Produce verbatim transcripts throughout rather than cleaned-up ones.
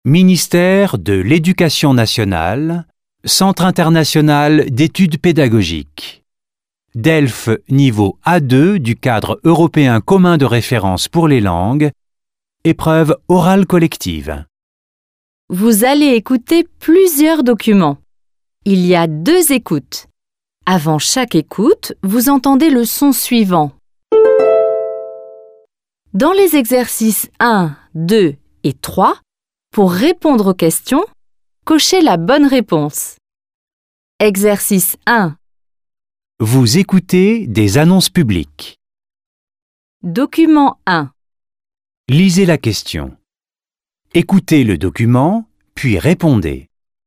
Ministère de l'Éducation nationale, Centre international d'études pédagogiques. DELF niveau A deux du cadre européen commun de référence pour les langues. Épreuve orale collective. Vous allez écouter plusieurs documents. Il y a deux écoutes. Avant chaque écoute, vous entendez le son suivant. Dans les exercices un, deux et trois, pour répondre aux questions, cochez la bonne réponse. Exercice un. Vous écoutez des annonces publiques. Document un. Lisez la question. Écoutez le document, puis répondez.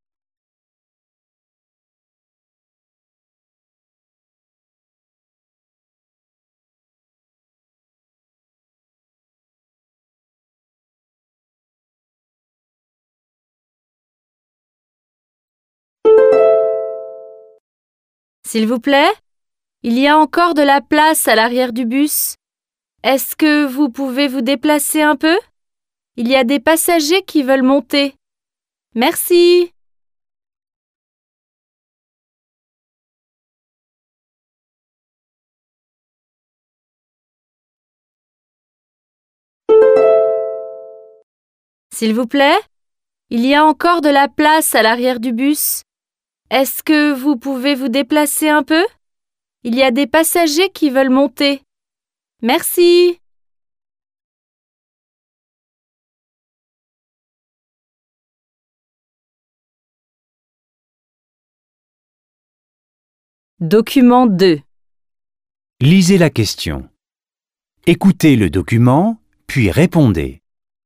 S'il vous plaît, il y a encore de la place à l'arrière du bus. Est-ce que vous pouvez vous déplacer un peu? Il y a des passagers qui veulent monter. Merci. S'il vous plaît, il y a encore de la place à l'arrière du bus. Est-ce que vous pouvez vous déplacer un peu? Il y a des passagers qui veulent monter. Merci. Document deux. Lisez la question. Écoutez le document, puis répondez.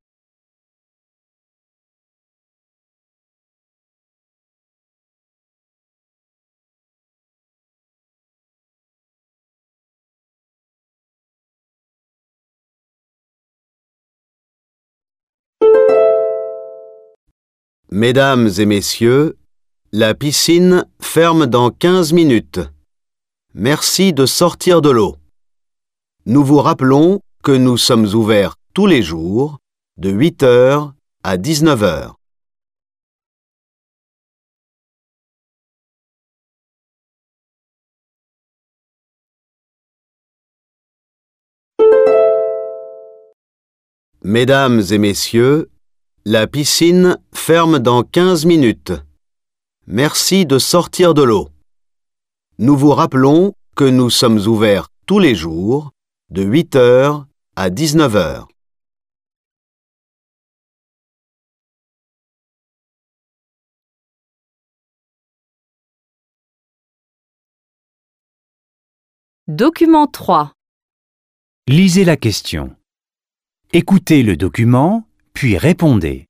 Mesdames et messieurs, la piscine ferme dans quinze minutes. Merci de sortir de l'eau. Nous vous rappelons que nous sommes ouverts tous les jours de huit heures à dix-neuf heures. Mesdames et messieurs, la piscine ferme dans quinze minutes. Merci de sortir de l'eau. Nous vous rappelons que nous sommes ouverts tous les jours de huit heures à dix-neuf heures. Document trois. Lisez la question. Écoutez le document, puis répondez.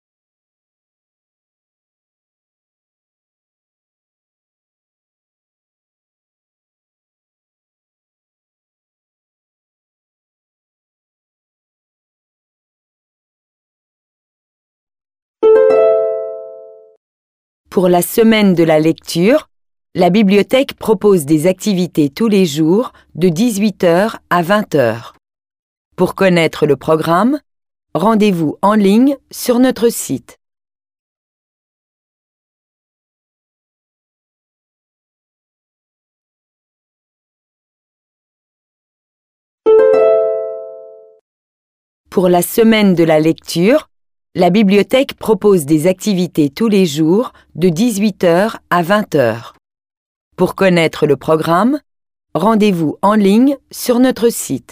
Pour la semaine de la lecture, la bibliothèque propose des activités tous les jours de dix-huit heures à vingt heures. Pour connaître le programme, rendez-vous en ligne sur notre site. Pour la semaine de la lecture, la bibliothèque propose des activités tous les jours de dix-huit heures à vingt heures. Pour connaître le programme, rendez-vous en ligne sur notre site.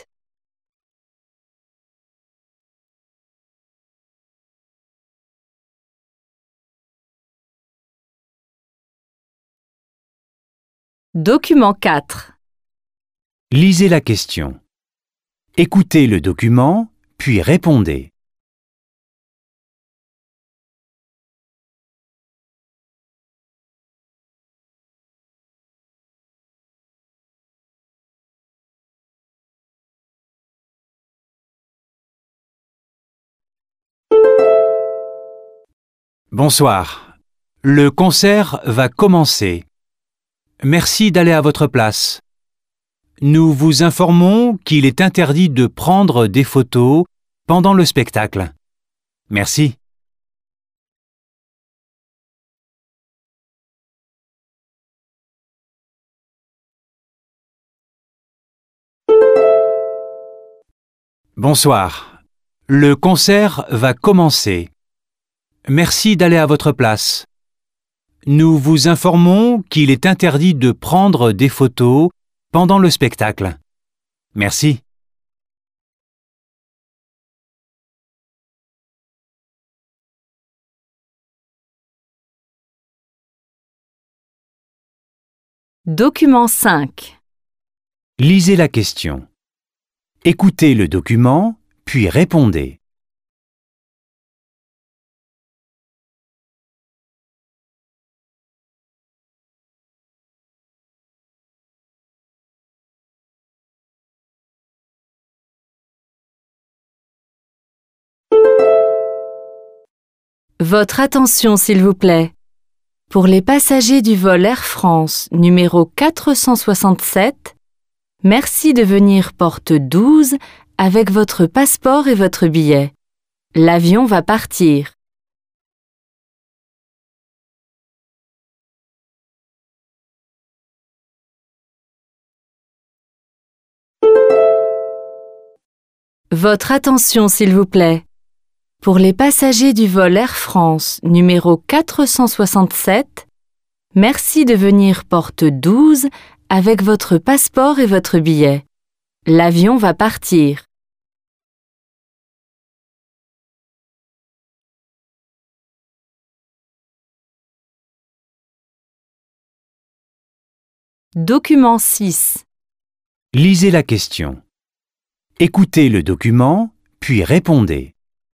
Document quatre. Lisez la question. Écoutez le document, puis répondez. Bonsoir. Le concert va commencer. Merci d'aller à votre place. Nous vous informons qu'il est interdit de prendre des photos pendant le spectacle. Merci. Bonsoir. Le concert va commencer. Merci d'aller à votre place. Nous vous informons qu'il est interdit de prendre des photos pendant le spectacle. Merci. Document cinq. Lisez la question. Écoutez le document, puis répondez. Votre attention, s'il vous plaît. Pour les passagers du vol Air France numéro quatre cent soixante-sept, merci de venir porte douze avec votre passeport et votre billet. L'avion va partir. Votre attention, s'il vous plaît. Pour les passagers du vol Air France numéro quatre cent soixante-sept, merci de venir porte douze avec votre passeport et votre billet. L'avion va partir. Document six. Lisez la question. Écoutez le document, puis répondez.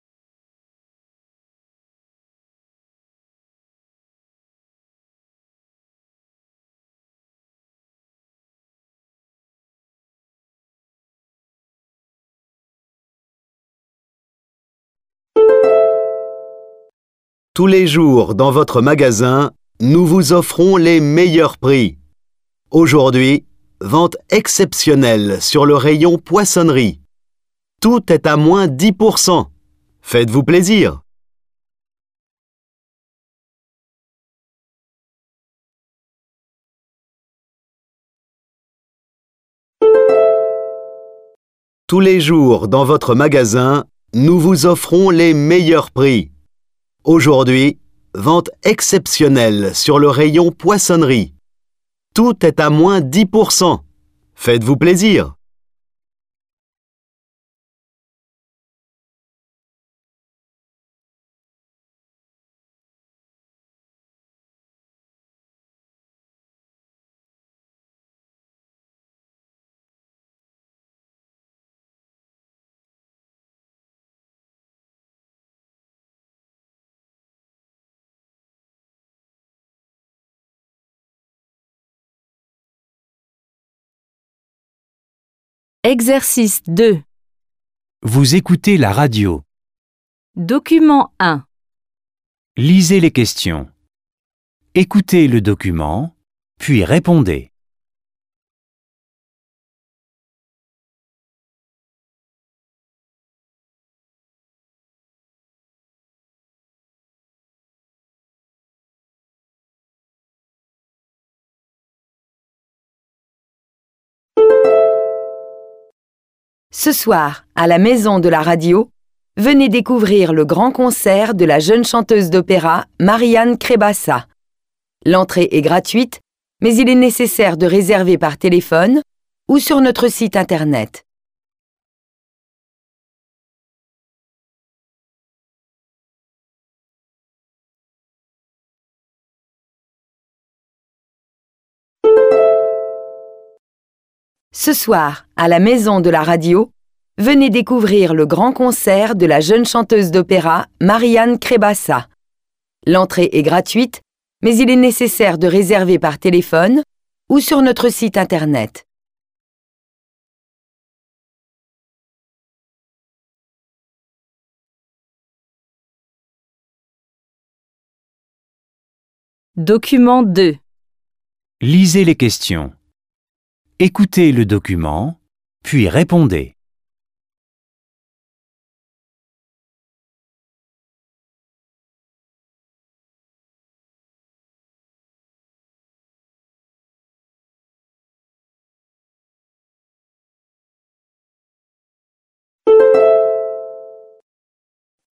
Tous les jours dans votre magasin, nous vous offrons les meilleurs prix. Aujourd'hui, vente exceptionnelle sur le rayon poissonnerie. Tout est à moins dix pour cent. Faites-vous plaisir. Tous les jours dans votre magasin, nous vous offrons les meilleurs prix. Aujourd'hui, vente exceptionnelle sur le rayon poissonnerie. Tout est à moins dix pour cent. Faites-vous plaisir. Exercice deux. Vous écoutez la radio. Document un. Lisez les questions. Écoutez le document, puis répondez. Ce soir, à la Maison de la Radio, venez découvrir le grand concert de la jeune chanteuse d'opéra Marianne Crébassa. L'entrée est gratuite, mais il est nécessaire de réserver par téléphone ou sur notre site internet. Ce soir, à la Maison de la Radio, venez découvrir le grand concert de la jeune chanteuse d'opéra Marianne Crébassa. L'entrée est gratuite, mais il est nécessaire de réserver par téléphone ou sur notre site internet. Document deux. Lisez les questions. Écoutez le document, puis répondez.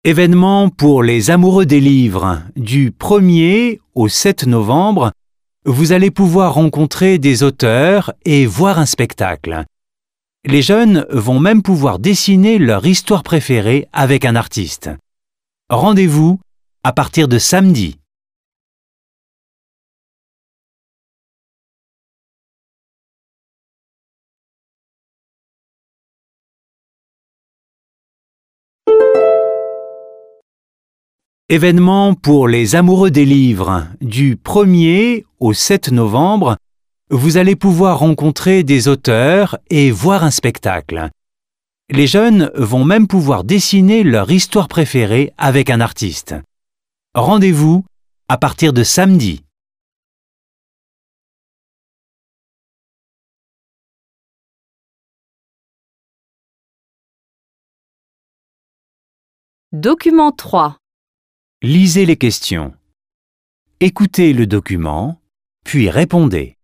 Événement pour les amoureux des livres. Du premier au sept novembre, vous allez pouvoir rencontrer des auteurs et voir un spectacle. Les jeunes vont même pouvoir dessiner leur histoire préférée avec un artiste. Rendez-vous à partir de samedi. Événement pour les amoureux des livres. Du premier au sept novembre, vous allez pouvoir rencontrer des auteurs et voir un spectacle. Les jeunes vont même pouvoir dessiner leur histoire préférée avec un artiste. Rendez-vous à partir de samedi. Document trois. Lisez les questions. Écoutez le document, puis répondez.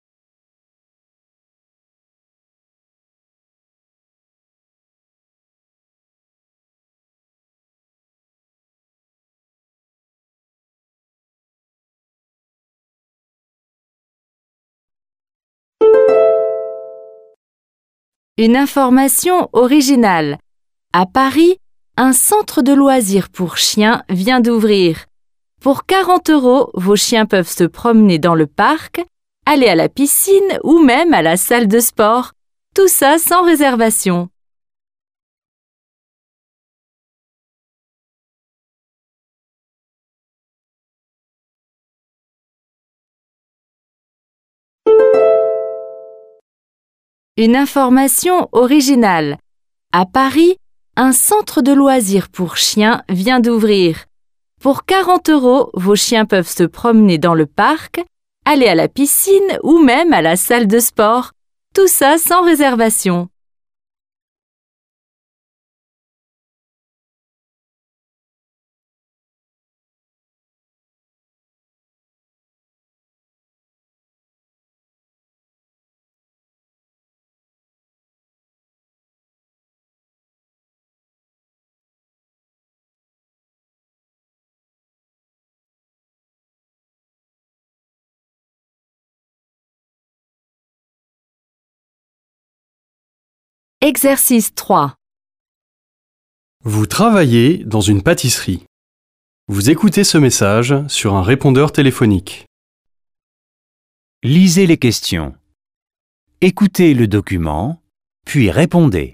Une information originale. À Paris, un centre de loisirs pour chiens vient d'ouvrir. Pour quarante euros, vos chiens peuvent se promener dans le parc, aller à la piscine ou même à la salle de sport. Tout ça sans réservation. Une information originale. À Paris, un centre de loisirs pour chiens vient d'ouvrir. Pour quarante euros, vos chiens peuvent se promener dans le parc, aller à la piscine ou même à la salle de sport. Tout ça sans réservation. Exercice trois. Vous travaillez dans une pâtisserie. Vous écoutez ce message sur un répondeur téléphonique. Lisez les questions. Écoutez le document, puis répondez.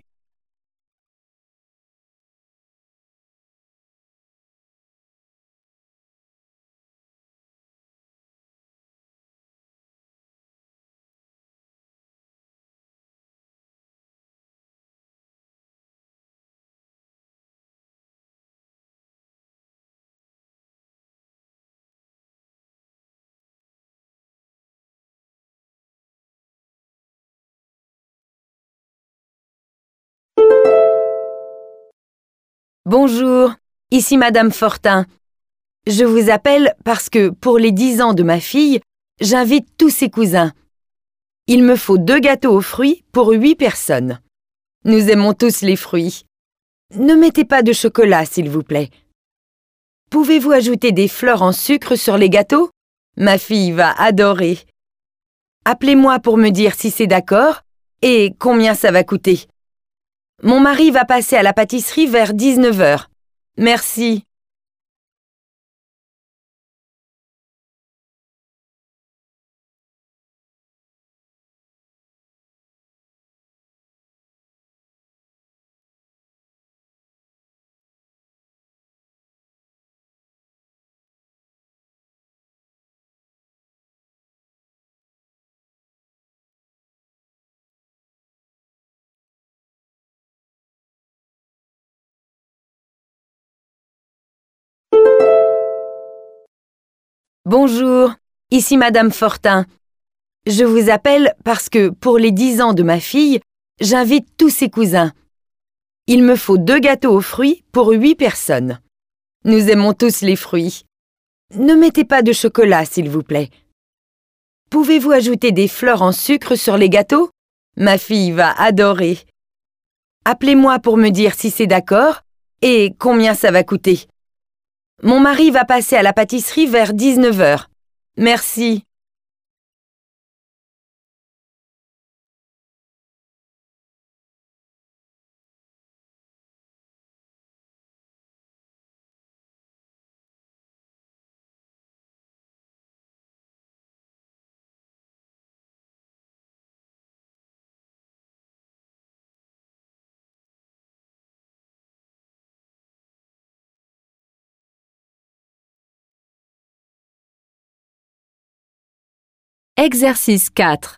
Bonjour, ici Madame Fortin. Je vous appelle parce que pour les dix ans de ma fille, j'invite tous ses cousins. Il me faut deux gâteaux aux fruits pour huit personnes. Nous aimons tous les fruits. Ne mettez pas de chocolat, s'il vous plaît. Pouvez-vous ajouter des fleurs en sucre sur les gâteaux? Ma fille va adorer. Appelez-moi pour me dire si c'est d'accord et combien ça va coûter. Mon mari va passer à la pâtisserie vers dix-neuf heures. Merci. Bonjour, ici Madame Fortin. Je vous appelle parce que pour les dix ans de ma fille, j'invite tous ses cousins. Il me faut deux gâteaux aux fruits pour huit personnes. Nous aimons tous les fruits. Ne mettez pas de chocolat, s'il vous plaît. Pouvez-vous ajouter des fleurs en sucre sur les gâteaux? Ma fille va adorer. Appelez-moi pour me dire si c'est d'accord Et combien ça va coûter? Mon mari va passer à la pâtisserie vers dix-neuf heures. Merci. Exercice quatre.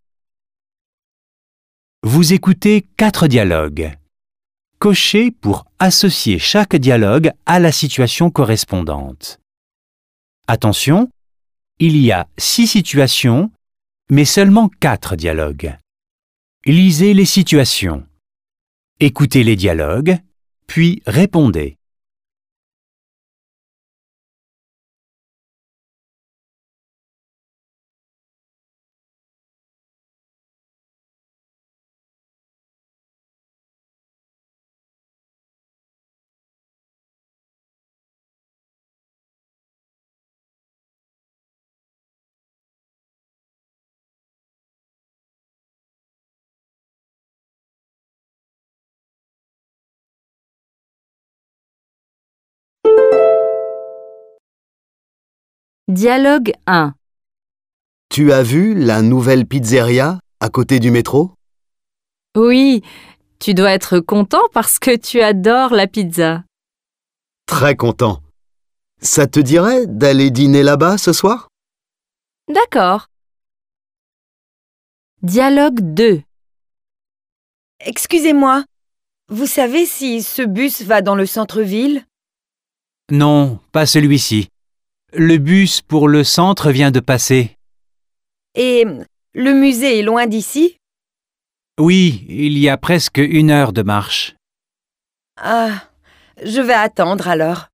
Vous écoutez quatre dialogues. Cochez pour associer chaque dialogue à la situation correspondante. Attention, il y a six situations, mais seulement quatre dialogues. Lisez les situations. Écoutez les dialogues, puis répondez. Dialogue un. Tu as vu la nouvelle pizzeria à côté du métro? Oui, tu dois être content parce que tu adores la pizza. Très content. Ça te dirait d'aller dîner là-bas ce soir? D'accord. Dialogue deux. Excusez-moi, vous savez si ce bus va dans le centre-ville? Non, pas celui-ci. Le bus pour le centre vient de passer. Et le musée est loin d'ici? Oui, il y a presque une heure de marche. Ah, je vais attendre alors.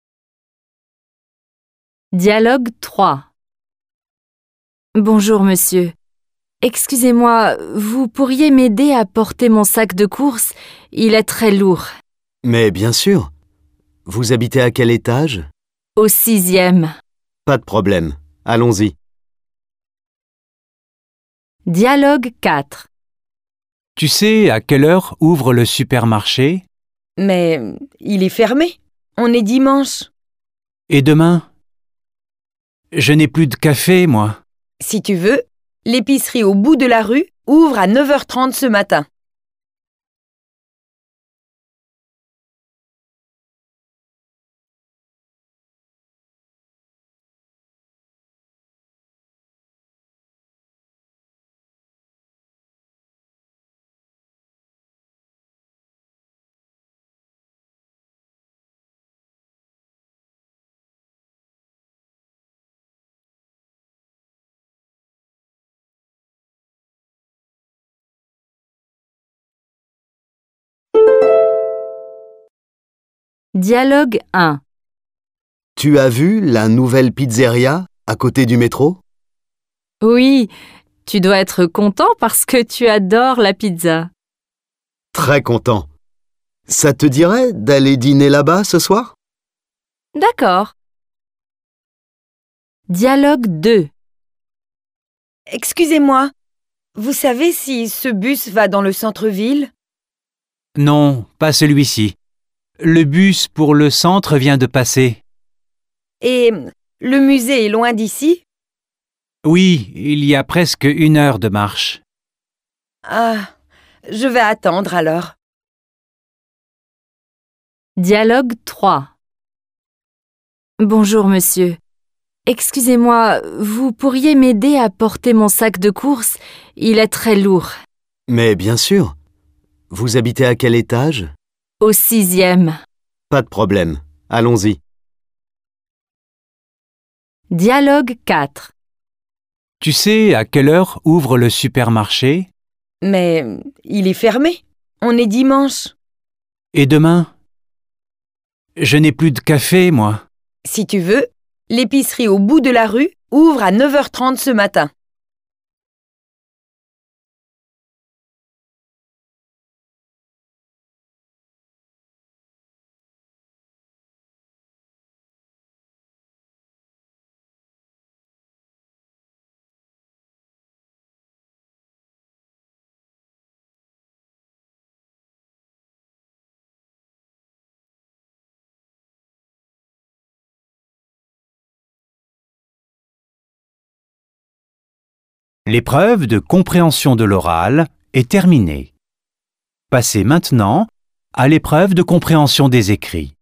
Dialogue trois. Bonjour monsieur. Excusez-moi, vous pourriez m'aider à porter mon sac de course? Il est très lourd. Mais bien sûr. Vous habitez à quel étage? Au sixième. Pas de problème. Allons-y. Dialogue quatre. Tu sais à quelle heure ouvre le supermarché? Mais il est fermé. On est dimanche. Et demain? Je n'ai plus de café, moi. Si tu veux, l'épicerie au bout de la rue ouvre à neuf heures trente ce matin. Dialogue un. Tu as vu la nouvelle pizzeria à côté du métro? Oui, tu dois être content parce que tu adores la pizza. Très content. Ça te dirait d'aller dîner là-bas ce soir? D'accord. Dialogue deux. Excusez-moi, vous savez si ce bus va dans le centre-ville? Non, pas celui-ci. Le bus pour le centre vient de passer. Et le musée est loin d'ici? Oui, il y a presque une heure de marche. Ah, je vais attendre alors. Dialogue trois. Bonjour monsieur. Excusez-moi, vous pourriez m'aider à porter mon sac de course? Il est très lourd. Mais bien sûr. Vous habitez à quel étage? Au sixième. Pas de problème. Allons-y. Dialogue quatre. Tu sais à quelle heure ouvre le supermarché? Mais il est fermé. On est dimanche. Et demain? Je n'ai plus de café, moi. Si tu veux, l'épicerie au bout de la rue ouvre à neuf heures trente ce matin. L'épreuve de compréhension de l'oral est terminée. Passez maintenant à l'épreuve de compréhension des écrits.